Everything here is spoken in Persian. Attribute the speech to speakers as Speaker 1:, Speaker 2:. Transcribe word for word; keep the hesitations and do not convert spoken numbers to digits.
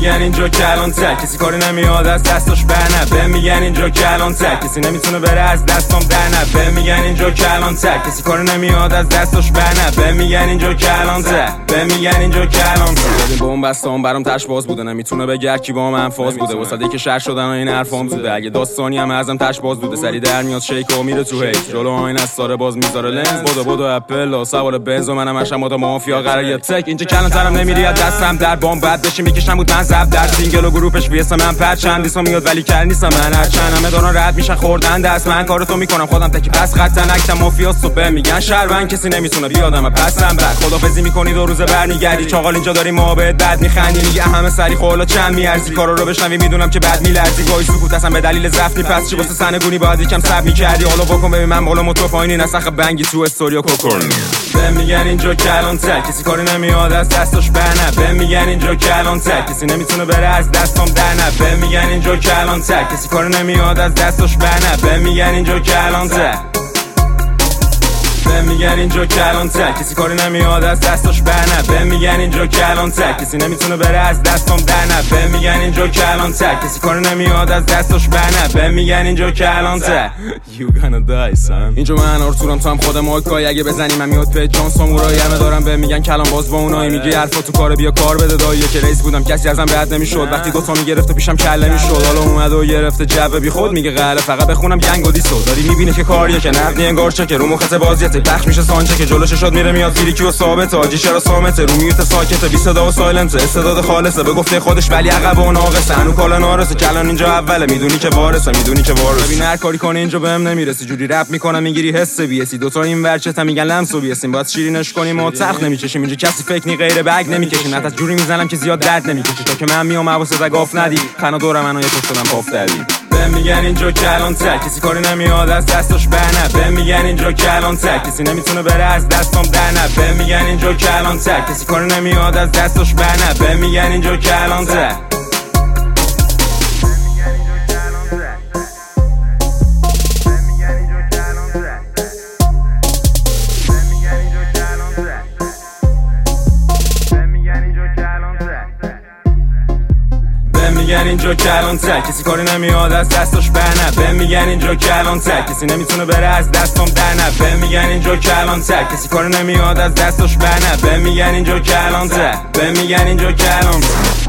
Speaker 1: میگن اینجا کلان تر، کسی کاری نمیاد از دستاش برنه. به میگن اینجا کلان تر، کسی نمیتونه بره از دستام در نه. به میگن اینجا کلان تر، کسی کاری نمیاد از دستاش برنه. به میگن اینجا کلان تر، به میگن اینجا کلان تر. بدین با اون بستام برام تش باز بوده، نمیتونه بگه کی با من فاز بوده. واسه که شهر شدن و این حرفام زوده، اگه داستانی هم ازم تش باز بوده. سری در میاد شیک و میره تو هیت، جلو آین از ساره باز میذاره لنز. بدو بدو اپل سوار بنز و منم اشم با مافیا قرار یه تک. اینجا کلان ترم نمیری از دستم در بام بعد بشی میکشم بود من زب در سینگل و گروپش ویس من پر چند دیسا میاد ولی کل نیستم من. هر چند همه دارن رد میشن خوردن دست من، کارتو میکنم خودم تکی پس خطن اکتم مافیا صبح میگن شهروند کسی نمیتونه بیادم پسم بعد خدافظی میکنی دو روزه برمیگردی. چاقال اینجا داری محبت بعد میخندی میگه همه سری خالا چند میارزی. کارا رو بشنوی میدونم که بعد میلرزی. گاهی سکوت اصلا به دلیل ضعفی پس چی واسه سنگونی باید یکم صبر میکردی. حالا بکن ببین من بالا موتور پایینی نسخ بنگی تو استوریا کوکورن. به میگن اینجا کلان تر، کسی کاری نمیاد از دستاش برنه. به میگن اینجا کلان تر، کسی نمیتونه بره از دستام در نه. به میگن اینجا کلان تر، کسی کاری نمیاد از دستاش برنه. به میگن اینجا کلان تر، به میگن اینجا کلان تر، کسی کاری نمیاد از دستاش برنه. به میگن اینجا کلان تر، کسی نمیتونه بره از دستام در نه. به میگن اینجا کلان تر، کسی کاری نمیاد از دستاش برنه. به میگن اینجا کلان تر. You gonna die son. اینجا من آرتورم تو هم خود مایکای، اگه بزنی من میاد به جان سامورایی. همه دارم به میگن کلان باز با اونایی. میگه حرفا تو کار بیا کار بده دایی. که رئیس بودم کسی ازم رد نمیشد، وقتی دوتا میگرفت پیشم کله میشد. حالا اومد و گرفته جو بی خود میگه قهره فقط بخونم گنگ و دیسو. داری میبینی که کاریه که نقدی انگار چه که رو مخته بازیته پخش میشه سانچه که جلوش شاد میره میاد فریکی و ثابته. آجی چرا سامته رو میوت ساکته بی صدا و سایلنت. استعداد خالصه به گفته خودش ولی عقب و ناقصه. هنو کالا نارسه کلان اینجا اوله میدونی که وارثه میدونی که وارثه. ببین هر کاری کنه اینجا بهم نمیرسی. جوری رپ میکنم میگیری حس بیسی. دو تا این ورچه تا میگن لمس و بیسیم باید شیرینش کنیم و تخت نمیکشیم. اینجا کسی فکر نی غیر بگ نمیکشیم. حتی جوری میزنم که زیاد درد نمیکشه تا که من میام حواست گاف ندی. فنا دور منو یه پشت شدم پاف دادی. به میگن اینجا کلان تر، کسی کاری نمیاد از دستاش برنه. به میگن اینجا کلان تر، کسی نمیتونه بره از دستام در نه. به میگن اینجا کلان تر، کسی کاری نمیاد از دستاش برنه. به میگن اینجا کلان تر. میگن اینجا کلان تر، کسی کاری نمیاد از دستاش برنه. به میگن اینجا کلان تر، کسی نمیتونه بره از دستام در نه. به میگن اینجا کلان تر، کسی کاری نمیاد از دستاش برنه. به میگن اینجا کلان تر، به میگن اینجا کلان تر.